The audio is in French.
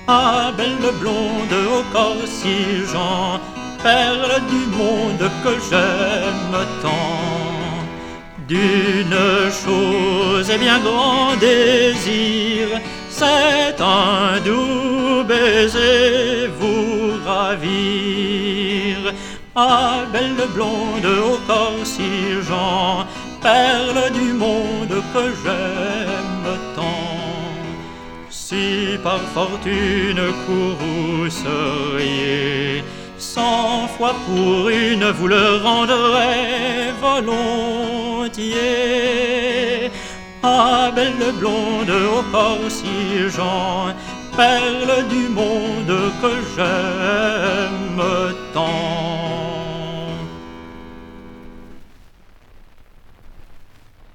Ah, belle blonde au corps si Jean, perle du monde que j'aime tant. D'une chose et bien grand désir, c'est un doux baiser vous ravir. Ah, belle blonde au corps si Jean, perle du monde que j'aime tant. Si par fortune courrouceriez 100 fois pour une, vous le rendrez volontiers. Ah, belle blonde au corps si Jean, perle du monde que j'aime tant.